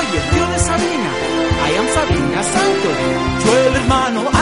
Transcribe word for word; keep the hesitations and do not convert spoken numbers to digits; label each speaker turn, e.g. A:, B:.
A: soy el tío de Sabrina. I am Sabrina Santos. Yo el hermano